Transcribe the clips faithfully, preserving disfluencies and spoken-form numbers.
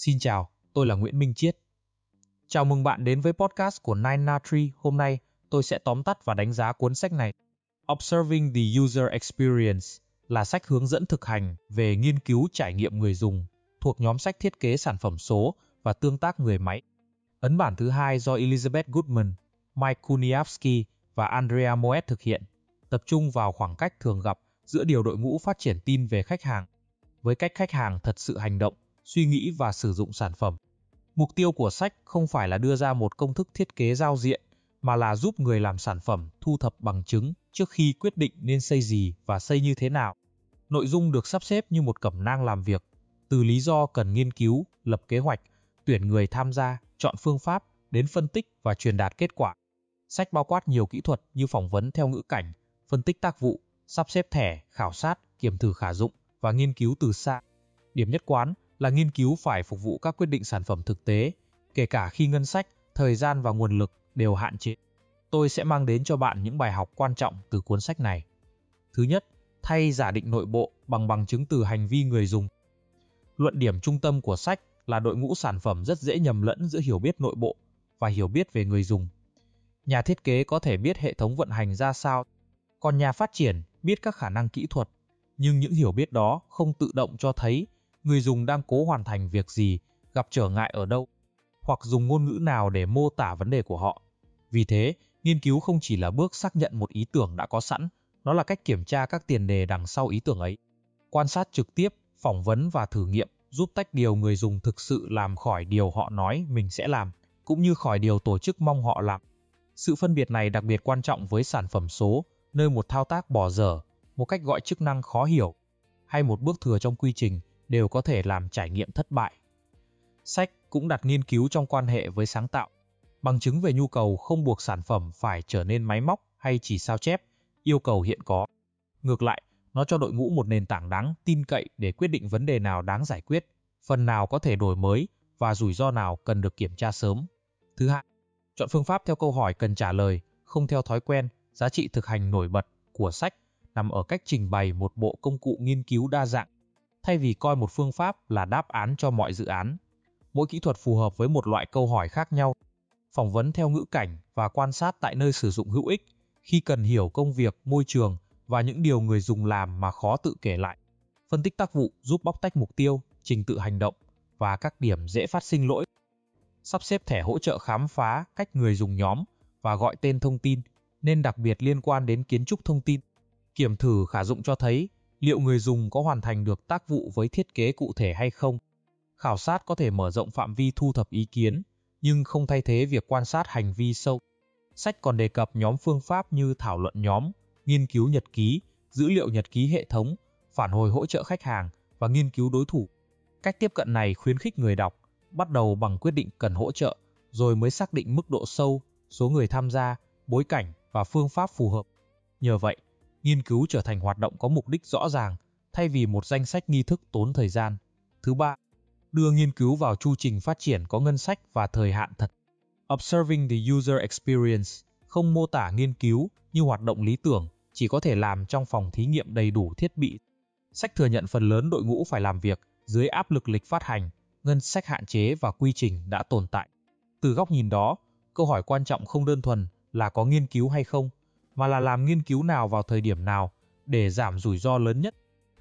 Xin chào, tôi là Nguyễn Minh Chiết. Chào mừng bạn đến với podcast của Nine Na Tree. Hôm nay, tôi sẽ tóm tắt và đánh giá cuốn sách này. Observing the User Experience là sách hướng dẫn thực hành về nghiên cứu trải nghiệm người dùng, thuộc nhóm sách thiết kế sản phẩm số và tương tác người máy. Ấn bản thứ hai do Elizabeth Goodman, Mike Kuniavsky và Andrea Moet thực hiện, tập trung vào khoảng cách thường gặp giữa điều đội ngũ phát triển tin về khách hàng, với cách khách hàng thật sự hành động, suy nghĩ và sử dụng sản phẩm. Mục tiêu của sách không phải là đưa ra một công thức thiết kế giao diện, mà là giúp người làm sản phẩm thu thập bằng chứng trước khi quyết định nên xây gì và xây như thế nào. Nội dung được sắp xếp như một cẩm nang làm việc, từ lý do cần nghiên cứu, lập kế hoạch, tuyển người tham gia, chọn phương pháp, đến phân tích và truyền đạt kết quả. Sách bao quát nhiều kỹ thuật như phỏng vấn theo ngữ cảnh, phân tích tác vụ, sắp xếp thẻ, khảo sát, kiểm thử khả dụng và nghiên cứu từ xa. Điểm nhất quán là nghiên cứu phải phục vụ các quyết định sản phẩm thực tế, kể cả khi ngân sách, thời gian và nguồn lực đều hạn chế. Tôi sẽ mang đến cho bạn những bài học quan trọng từ cuốn sách này. Thứ nhất, thay giả định nội bộ bằng bằng chứng từ hành vi người dùng. Luận điểm trung tâm của sách là đội ngũ sản phẩm rất dễ nhầm lẫn giữa hiểu biết nội bộ và hiểu biết về người dùng. Nhà thiết kế có thể biết hệ thống vận hành ra sao, còn nhà phát triển biết các khả năng kỹ thuật, nhưng những hiểu biết đó không tự động cho thấy người dùng đang cố hoàn thành việc gì, gặp trở ngại ở đâu, hoặc dùng ngôn ngữ nào để mô tả vấn đề của họ. Vì thế, nghiên cứu không chỉ là bước xác nhận một ý tưởng đã có sẵn, nó là cách kiểm tra các tiền đề đằng sau ý tưởng ấy. Quan sát trực tiếp, phỏng vấn và thử nghiệm giúp tách điều người dùng thực sự làm khỏi điều họ nói mình sẽ làm, cũng như khỏi điều tổ chức mong họ làm. Sự phân biệt này đặc biệt quan trọng với sản phẩm số, nơi một thao tác bỏ dở, một cách gọi chức năng khó hiểu, hay một bước thừa trong quy trình đều có thể làm trải nghiệm thất bại. Sách cũng đặt nghiên cứu trong quan hệ với sáng tạo. Bằng chứng về nhu cầu không buộc sản phẩm phải trở nên máy móc hay chỉ sao chép yêu cầu hiện có. Ngược lại, nó cho đội ngũ một nền tảng đáng tin cậy để quyết định vấn đề nào đáng giải quyết, phần nào có thể đổi mới và rủi ro nào cần được kiểm tra sớm. Thứ hai, chọn phương pháp theo câu hỏi cần trả lời, không theo thói quen. Giá trị thực hành nổi bật của sách nằm ở cách trình bày một bộ công cụ nghiên cứu đa dạng, thay vì coi một phương pháp là đáp án cho mọi dự án. Mỗi kỹ thuật phù hợp với một loại câu hỏi khác nhau. Phỏng vấn theo ngữ cảnh và quan sát tại nơi sử dụng hữu ích khi cần hiểu công việc, môi trường và những điều người dùng làm mà khó tự kể lại. Phân tích tác vụ giúp bóc tách mục tiêu, trình tự hành động và các điểm dễ phát sinh lỗi. Sắp xếp thẻ hỗ trợ khám phá cách người dùng nhóm và gọi tên thông tin, nên đặc biệt liên quan đến kiến trúc thông tin. Kiểm thử khả dụng cho thấy liệu người dùng có hoàn thành được tác vụ với thiết kế cụ thể hay không. Khảo sát có thể mở rộng phạm vi thu thập ý kiến, nhưng không thay thế việc quan sát hành vi sâu. Sách còn đề cập nhóm phương pháp như thảo luận nhóm, nghiên cứu nhật ký, dữ liệu nhật ký hệ thống, phản hồi hỗ trợ khách hàng và nghiên cứu đối thủ. Cách tiếp cận này khuyến khích người đọc bắt đầu bằng quyết định cần hỗ trợ, rồi mới xác định mức độ sâu, số người tham gia, bối cảnh và phương pháp phù hợp. Nhờ vậy, nghiên cứu trở thành hoạt động có mục đích rõ ràng, thay vì một danh sách nghi thức tốn thời gian. Thứ ba, đưa nghiên cứu vào chu trình phát triển có ngân sách và thời hạn thật. Observing the User Experience không mô tả nghiên cứu như hoạt động lý tưởng, chỉ có thể làm trong phòng thí nghiệm đầy đủ thiết bị. Sách thừa nhận phần lớn đội ngũ phải làm việc dưới áp lực lịch phát hành, ngân sách hạn chế và quy trình đã tồn tại. Từ góc nhìn đó, câu hỏi quan trọng không đơn thuần là có nghiên cứu hay không, mà là làm nghiên cứu nào vào thời điểm nào để giảm rủi ro lớn nhất.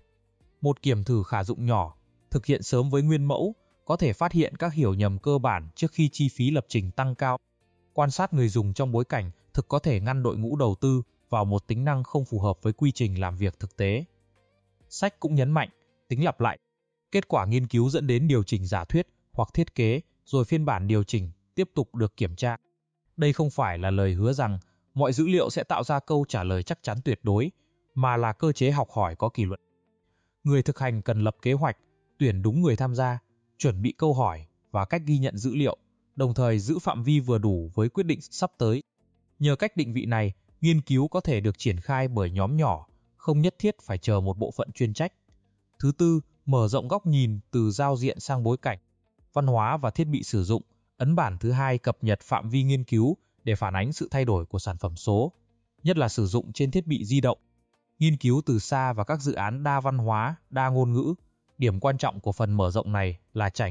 Một kiểm thử khả dụng nhỏ, thực hiện sớm với nguyên mẫu, có thể phát hiện các hiểu nhầm cơ bản trước khi chi phí lập trình tăng cao. Quan sát người dùng trong bối cảnh thực có thể ngăn đội ngũ đầu tư vào một tính năng không phù hợp với quy trình làm việc thực tế. Sách cũng nhấn mạnh tính lặp lại. Kết quả nghiên cứu dẫn đến điều chỉnh giả thuyết hoặc thiết kế, rồi phiên bản điều chỉnh tiếp tục được kiểm tra. Đây không phải là lời hứa rằng mọi dữ liệu sẽ tạo ra câu trả lời chắc chắn tuyệt đối, mà là cơ chế học hỏi có kỷ luật. Người thực hành cần lập kế hoạch, tuyển đúng người tham gia, chuẩn bị câu hỏi và cách ghi nhận dữ liệu, đồng thời giữ phạm vi vừa đủ với quyết định sắp tới. Nhờ cách định vị này, nghiên cứu có thể được triển khai bởi nhóm nhỏ, không nhất thiết phải chờ một bộ phận chuyên trách. Thứ tư, mở rộng góc nhìn từ giao diện sang bối cảnh, văn hóa và thiết bị sử dụng. Ấn bản thứ hai cập nhật phạm vi nghiên cứu để phản ánh sự thay đổi của sản phẩm số, nhất là sử dụng trên thiết bị di động. Nghiên cứu từ xa và các dự án đa văn hóa, đa ngôn ngữ. Điểm quan trọng của phần mở rộng này là trải nghiệm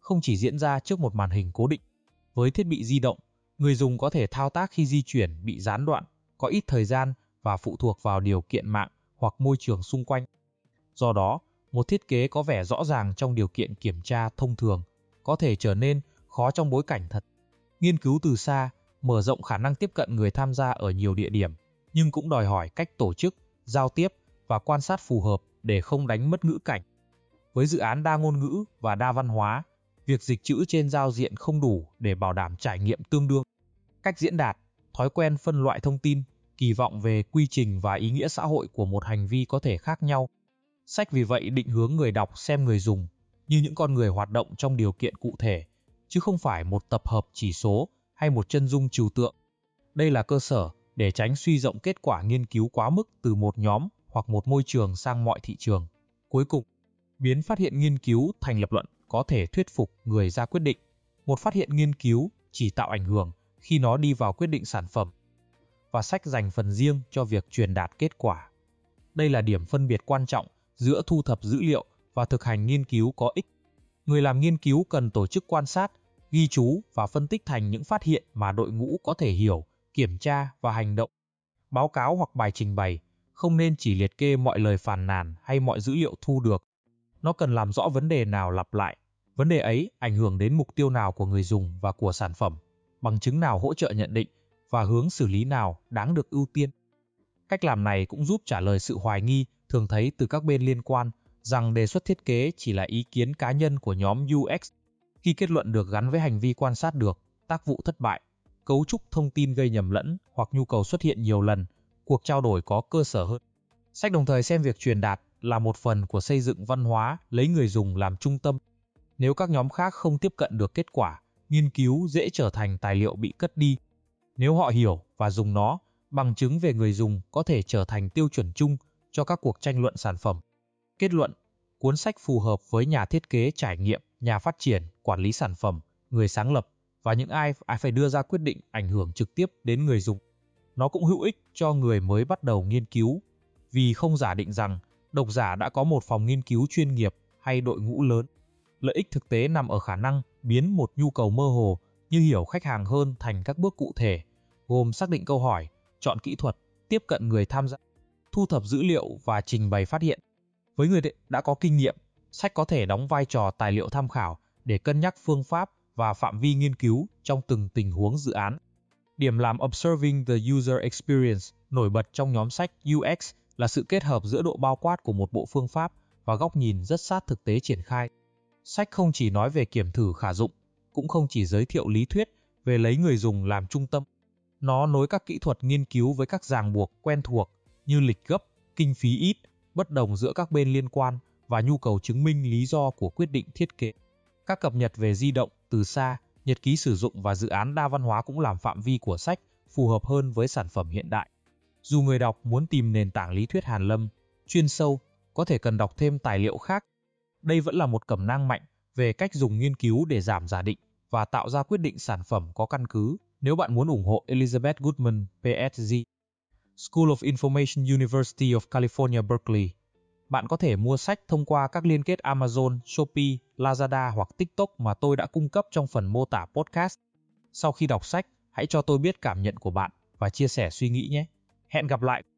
không chỉ diễn ra trước một màn hình cố định. Với thiết bị di động, người dùng có thể thao tác khi di chuyển bị gián đoạn, có ít thời gian và phụ thuộc vào điều kiện mạng hoặc môi trường xung quanh. Do đó, một thiết kế có vẻ rõ ràng trong điều kiện kiểm tra thông thường có thể trở nên khó trong bối cảnh thật. Nghiên cứu từ xa mở rộng khả năng tiếp cận người tham gia ở nhiều địa điểm, nhưng cũng đòi hỏi cách tổ chức, giao tiếp và quan sát phù hợp để không đánh mất ngữ cảnh. Với dự án đa ngôn ngữ và đa văn hóa, việc dịch chữ trên giao diện không đủ để bảo đảm trải nghiệm tương đương. Cách diễn đạt, thói quen phân loại thông tin, kỳ vọng về quy trình và ý nghĩa xã hội của một hành vi có thể khác nhau. Sách vì vậy định hướng người đọc xem người dùng như những con người hoạt động trong điều kiện cụ thể, chứ không phải một tập hợp chỉ số hay một chân dung trừu tượng. Đây là cơ sở để tránh suy rộng kết quả nghiên cứu quá mức từ một nhóm hoặc một môi trường sang mọi thị trường. Cuối cùng, biến phát hiện nghiên cứu thành lập luận có thể thuyết phục người ra quyết định. Một phát hiện nghiên cứu chỉ tạo ảnh hưởng khi nó đi vào quyết định sản phẩm, và sách dành phần riêng cho việc truyền đạt kết quả. Đây là điểm phân biệt quan trọng giữa thu thập dữ liệu và thực hành nghiên cứu có ích. Người làm nghiên cứu cần tổ chức quan sát, ghi chú và phân tích thành những phát hiện mà đội ngũ có thể hiểu, kiểm tra và hành động. Báo cáo hoặc bài trình bày không nên chỉ liệt kê mọi lời phàn nàn hay mọi dữ liệu thu được. Nó cần làm rõ vấn đề nào lặp lại, vấn đề ấy ảnh hưởng đến mục tiêu nào của người dùng và của sản phẩm, bằng chứng nào hỗ trợ nhận định và hướng xử lý nào đáng được ưu tiên. Cách làm này cũng giúp trả lời sự hoài nghi thường thấy từ các bên liên quan rằng đề xuất thiết kế chỉ là ý kiến cá nhân của nhóm u ích. Khi kết luận được gắn với hành vi quan sát được, tác vụ thất bại, cấu trúc thông tin gây nhầm lẫn hoặc nhu cầu xuất hiện nhiều lần, cuộc trao đổi có cơ sở hơn. Sách đồng thời xem việc truyền đạt là một phần của xây dựng văn hóa lấy người dùng làm trung tâm. Nếu các nhóm khác không tiếp cận được kết quả, nghiên cứu dễ trở thành tài liệu bị cất đi. Nếu họ hiểu và dùng nó, bằng chứng về người dùng có thể trở thành tiêu chuẩn chung cho các cuộc tranh luận sản phẩm. Kết luận, cuốn sách phù hợp với nhà thiết kế trải nghiệm, nhà phát triển, quản lý sản phẩm, người sáng lập và những ai phải đưa ra quyết định ảnh hưởng trực tiếp đến người dùng. Nó cũng hữu ích cho người mới bắt đầu nghiên cứu, vì không giả định rằng độc giả đã có một phòng nghiên cứu chuyên nghiệp hay đội ngũ lớn. Lợi ích thực tế nằm ở khả năng biến một nhu cầu mơ hồ như hiểu khách hàng hơn thành các bước cụ thể, gồm xác định câu hỏi, chọn kỹ thuật, tiếp cận người tham gia, thu thập dữ liệu và trình bày phát hiện. Với người đã có kinh nghiệm, sách có thể đóng vai trò tài liệu tham khảo để cân nhắc phương pháp và phạm vi nghiên cứu trong từng tình huống dự án. Điểm làm Observing the User Experience nổi bật trong nhóm sách u ích là sự kết hợp giữa độ bao quát của một bộ phương pháp và góc nhìn rất sát thực tế triển khai. Sách không chỉ nói về kiểm thử khả dụng, cũng không chỉ giới thiệu lý thuyết về lấy người dùng làm trung tâm. Nó nối các kỹ thuật nghiên cứu với các ràng buộc quen thuộc như lịch gấp, kinh phí ít, bất đồng giữa các bên liên quan và nhu cầu chứng minh lý do của quyết định thiết kế. Các cập nhật về di động, từ xa, nhật ký sử dụng và dự án đa văn hóa cũng làm phạm vi của sách phù hợp hơn với sản phẩm hiện đại. Dù người đọc muốn tìm nền tảng lý thuyết hàn lâm, chuyên sâu, có thể cần đọc thêm tài liệu khác. Đây vẫn là một cẩm nang mạnh về cách dùng nghiên cứu để giảm giả định và tạo ra quyết định sản phẩm có căn cứ. Nếu bạn muốn ủng hộ Elizabeth Goodman, P H D, School of Information University of California, Berkeley, bạn có thể mua sách thông qua các liên kết Amazon, Shopee, Lazada hoặc TikTok mà tôi đã cung cấp trong phần mô tả podcast. Sau khi đọc sách, hãy cho tôi biết cảm nhận của bạn và chia sẻ suy nghĩ nhé. Hẹn gặp lại!